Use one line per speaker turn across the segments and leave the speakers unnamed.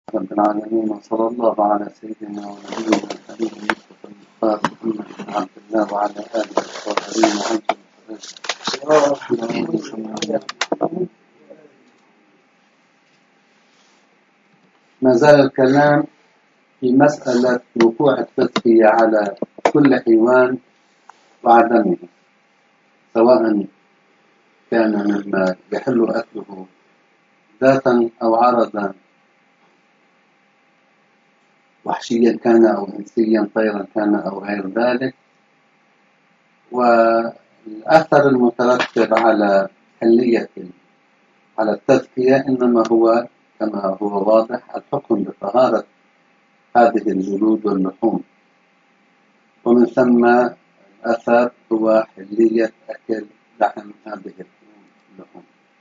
رب العالمين، وصلى الله على سيدنا ونبينا الحبيب المصطفى المختار محمد بن عبد الله وعلى آله الطاهرين وعلى ما زال الكلام في مسألة وقوع التزكية على كل حيوان وعدمه، سواء كان مما يحل أكله ذاتا أو عرضا، وحشيا كان أو إنسيا، طيرا كان أو غير ذلك. والأثر المترتب على حلية على التزكية إنما هو كما هو واضح الحكم بطهارة هذه الجلود واللحوم، ومن ثم الأثر هو حلية أكل لحم هذه اللحوم.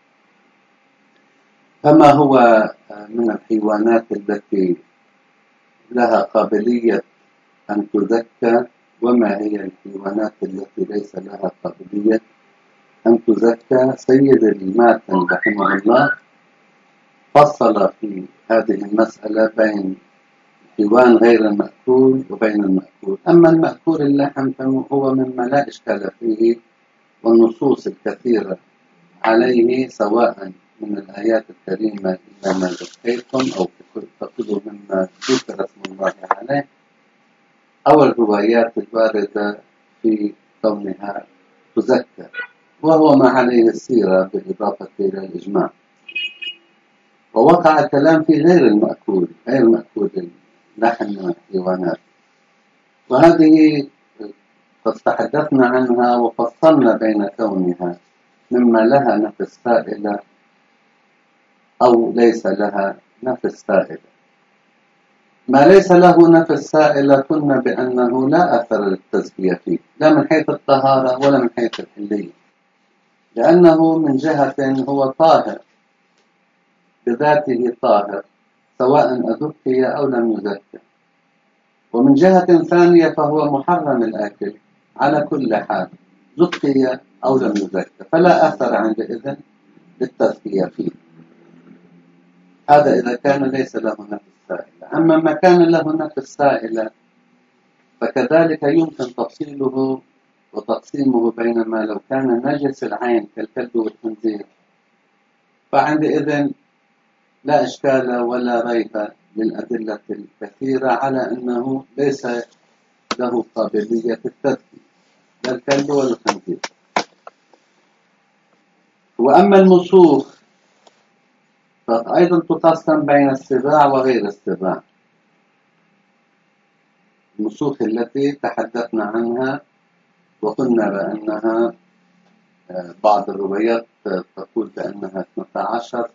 فما هو من الحيوانات التي لها قابلية أن تزكى، وما هي الحيوانات التي ليس لها قابلية أن تزكى؟ سيد الماتن رحمه الله فصل في هذه المسألة بين الحيوان غير المأكول وبين المأكول. أما المأكول اللحم فهو مما لا إشكال فيه، والنصوص الكثيرة عليه سواء من الآيات الكريمة إلا ما زكيتم أو فكلوا مما ذكر اسم الله عليه، أو الروايات الواردة في كونها تزكى، وهو ما عليه السيرة بالإضافة إلى الإجماع. ووقع الكلام في غير المأكول، غير مأكول اللحم من الحيوانات، وهذه قد تحدثنا عنها وفصلنا بين كونها مما لها نفس سائلة أو ليس لها نفس سائلة. ما ليس له نفس سائلة قلنا بأنه لا أثر للتزكية فيه، لا من حيث الطهارة ولا من حيث الحلية، لأنه من جهة هو طاهر بذاته، طاهر سواء أزكي أو لم يزكى، ومن جهة ثانية فهو محرم الأكل على كل حال زكي أو لم يزكى، فلا أثر عندئذ للتزكية فيه. هذا إذا كان ليس له نفس سائلة. أما ما كان له نفس سائلة فكذلك يمكن تفصيله وتقسيمه بين ما لو كان نجس العين كالكلب والخنزير، فعندئذ لا إشكال ولا ريب للأدلة الكثيرة على أنه ليس له قابلية التزكية، لا الكلب ولا الخنزير. وأما المسوخ فأيضا تقسم بين السباع وغير السباع. المسوخ التي تحدثنا عنها وقلنا بأنها بعض الروايات تقول بأنها 12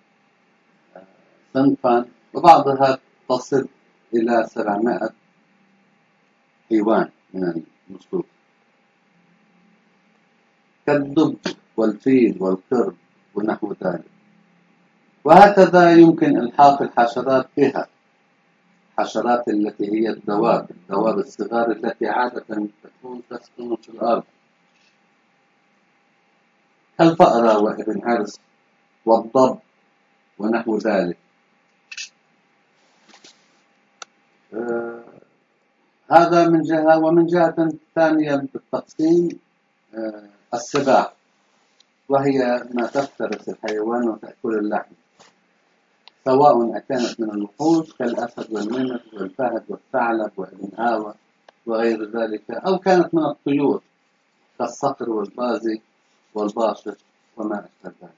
صنفا، وبعضها تصل إلى 700 حيوان من المسوخ، كالدب والفيل والقرد ونحو ذلك. وهكذا يمكن إلحاق الحشرات بها، الحشرات التي هي الدواب الصغار التي عادة تكون تسكن في الأرض، كالفأرة وابن عرس والضب ونحو ذلك. هذا من جهة. ومن جهة ثانية بالتقسيم السباع، وهي ما تفترس الحيوان وتأكل اللحم، سواء أكانت من الوحوش كالأسد والنمر والفهد والثعلب والإنهاوة وغير ذلك، أو كانت من الطيور كالصقر والبازي والباشر وما أشبه ذلك.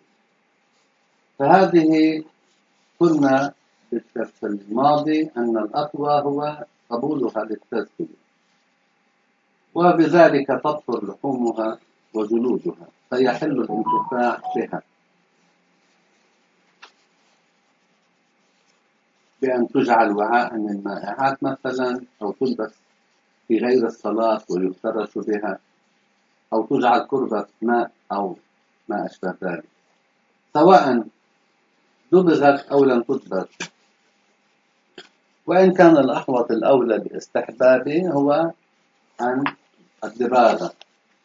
فهذه قلنا بالدرس الماضي أن الأقوى هو قبولها للتزكية، وبذلك تطهر لحومها وجلودها، فيحل الانتفاع بها بأن تجعل وعاء للمائعات مثلا، أو تلبس في غير الصلاة ويفترش بها، أو تجعل كربة ماء أو ما أشبه ذلك، سواء دبغت أو لم تدبغ. وإن كان الأحوط الأولى باستحبابه هو عن الدباغة.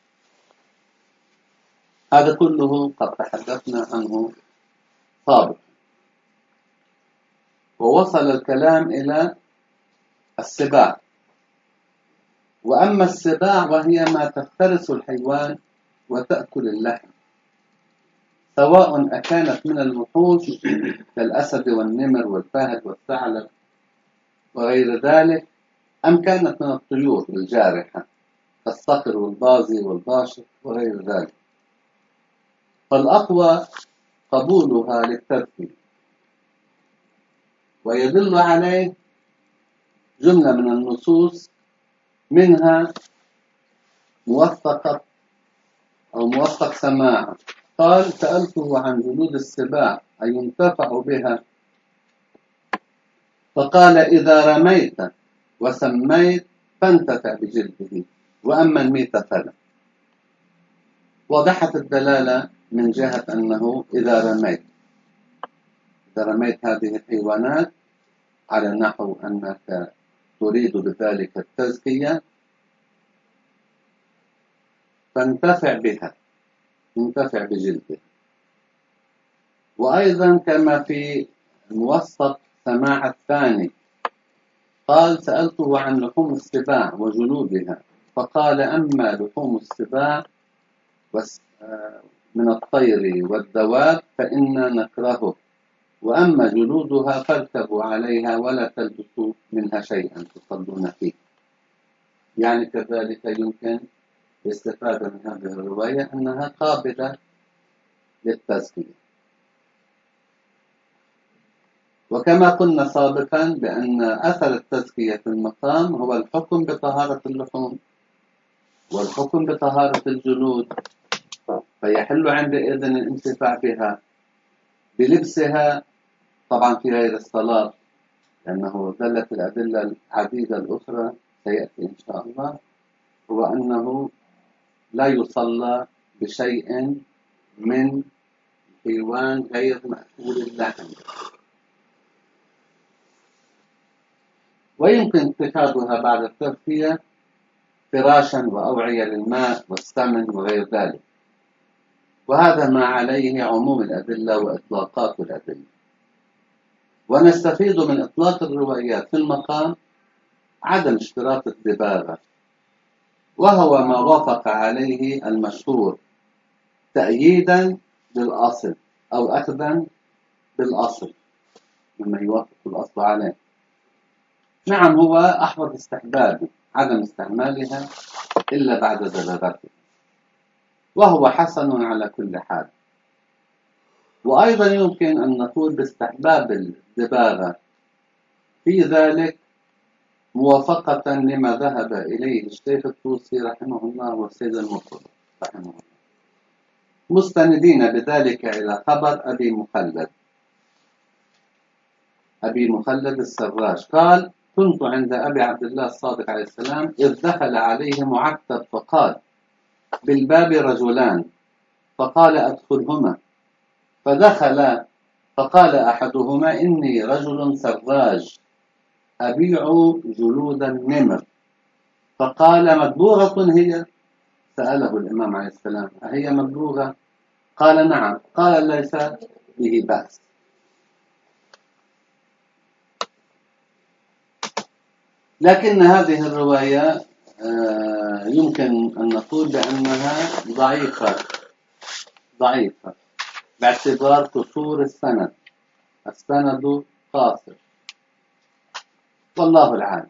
هذا كله قد تحدثنا عنه سابقا. ووصل الكلام إلى السباع. وأما السباع وهي ما تفترس الحيوان وتأكل اللحم، سواء أكانت من الوحوش كالأسد والنمر والفهد والثعلب وغير ذلك، أم كانت من الطيور الجارحة كالصقر والبازي والباشق وغير ذلك، فالأقوى قبولها للتذكية. ويدل عليه جملة من النصوص، منها موثق سماع. قال: سألته عن جلود السباع أينتفع بها؟ فقال: إذا رميت وسميت فانتفع بجلده، وأما الميت فلا. وضحت الدلالة من جهة أنه إذا رميت هذه الحيوانات على نحو أنك تريد بذلك التزكية، فانتفع بها، انتفع بجلده. وأيضا كما في الموثق سماع الثاني، قال: سألته عن لحوم السباع وجلودها، فقال: أما لحوم السباع من الطير والدواب فإنا نكرهه، وأما جلودها فاركبوا عليها ولا تلبسوا منها شيئا تصلون فيه. يعني كذلك يمكن الاستفادة من هذه الرواية أنها قابلة للتزكية. وكما قلنا سابقا بأن أثر التزكية في المقام هو الحكم بطهارة اللحوم والحكم بطهارة الجلود، فيحل عندئذ الانتفاع بها بلبسها، طبعا في غير الصلاة، لأنه دلت الأدلة العديدة الأخرى سيأتي إن شاء الله، هو أنه لا يصلى بشيء من حيوان غير مأكول اللحم. ويمكن اتخاذها بعد التغذية فراشا وأوعية للماء والسمن وغير ذلك، وهذا ما عليه عموم الأدلة وإطلاقات الأدلة. ونستفيد من إطلاق الروايات في المقام عدم اشتراط الدباغة، وهو ما وافق عليه المشهور تأييدا للأصل أو أخذا بالأصل مما يوافق الأصل عليه. نعم، هو أحوط استحباب عدم استعمالها إلا بعد دباغته، وهو حسن على كل حال. وأيضا يمكن أن نقول باستحباب الدباغة في ذلك موافقة لما ذهب إليه الشيخ الطوسي رحمه الله والسيد المرتضى رحمه الله، مستندين بذلك إلى خبر أبي مخلد السراج قال: كنت عند أبي عبد الله الصادق عليه السلام إذ دخل عليه معتب فقال: بالباب رجلان، فقال: أدخلهما. فدخل فقال أحدهما: إني رجل سراج أبيع جلود النمر. فقال: مدبوغة هي؟ سأله الإمام عليه السلام: أهي مدبوغة؟ قال: نعم. قال: ليس به بأس. لكن هذه الرواية يمكن أن نقول بأنها ضعيفة باعتبار قصور السند قاصر، والله العالم.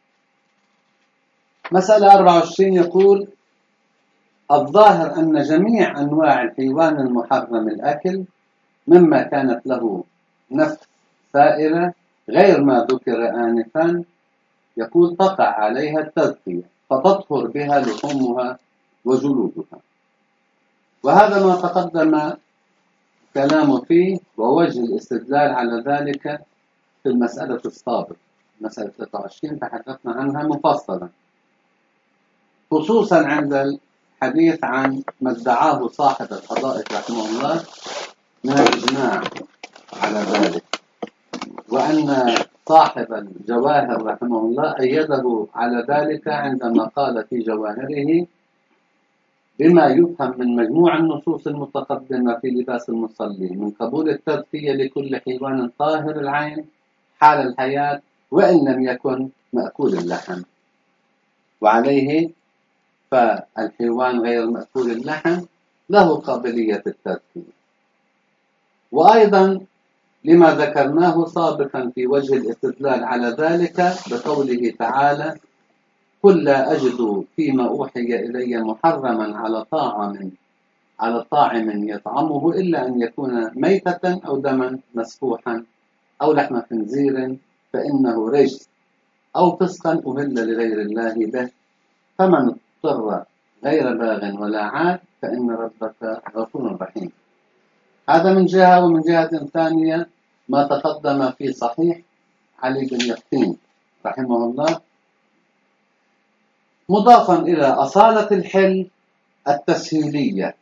مسألة 24 يقول: الظاهر أن جميع أنواع الحيوان المحرم الأكل مما كانت له نفس سائلة غير ما ذكر آنفا، يقول تقع عليها التزكية فتطهر بها لحومها وجلودها. وهذا ما تقدم كلام فيه، ووجه الاستدلال على ذلك في المسألة السابقة، مسألة 23 تحدثنا عنها مفصلا، خصوصا عند الحديث عن ما ادعاه صاحب الحدائق رحمه الله من الإجماع على ذلك، وأن صاحب الجواهر رحمه الله أيده على ذلك عندما قال في جواهره: بما يفهم من مجموع النصوص المتقدمة في لباس المصلي من قبول التزكية لكل حيوان طاهر العين حال الحياة وإن لم يكن مأكول اللحم. وعليه فالحيوان غير مأكول اللحم له قابلية التذكير. وأيضا لما ذكرناه سابقا في وجه الاستدلال على ذلك بقوله تعالى: قل لا أجد فيما أوحي إلي محرما على طاعم يطعمه إلا أن يكون ميتة أو دما مسفوحا أو لحم خنزير فإنه رجس أو فسقا أهل لغير الله به، فمن اضطر غير باغ ولا عاد فإن ربك غفور رحيم. هذا من جهة. ومن جهة ثانية ما تقدم في صحيح علي بن يقطين رحمه الله، مضافا إلى أصالة الحل التسهيلية،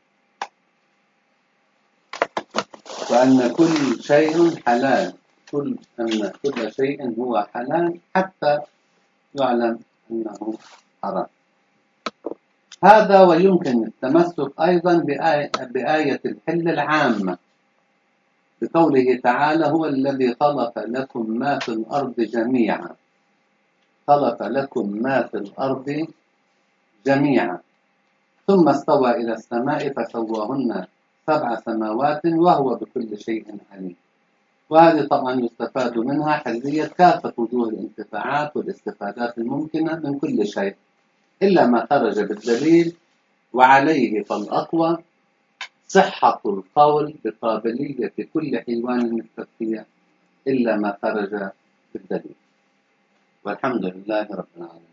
وأن كل شيء حلال، أن كل شيء هو حلال حتى يعلم أنه حرام. هذا ويمكن التمسك أيضا بآية الحل العامة بقوله تعالى: هو الذي خلق لكم ما في الأرض جميعا، خلق لكم ما في الأرض جميعا ثم استوى إلى السماء فسواهن 7 سماوات وهو بكل شيء عليم. وهذه طبعا يستفاد منها حلية كافة وجوه الانتفاعات والاستفادات الممكنة من كل شيء إلا ما خرج بالدليل، وعليه فالأقوى صحة القول بقابلية كل حيوان التذكية إلا ما خرج بالدليل. والحمد لله رب العالمين.